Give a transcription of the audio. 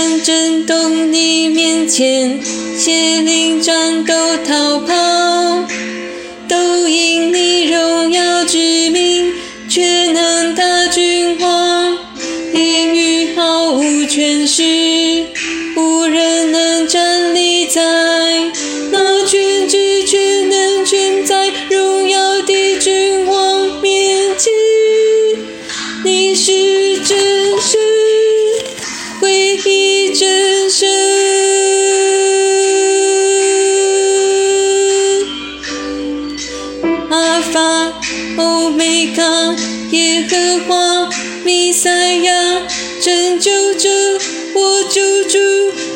们震动你面前，邪灵战斗逃跑，都因你荣耀之名，却能打君王。言语毫无权势，无人能站立在那全知全能全在荣耀的君王面前。你是真神，唯一真神。阿尔法、欧米伽，耶和华，弥赛亚，拯救者，我救主。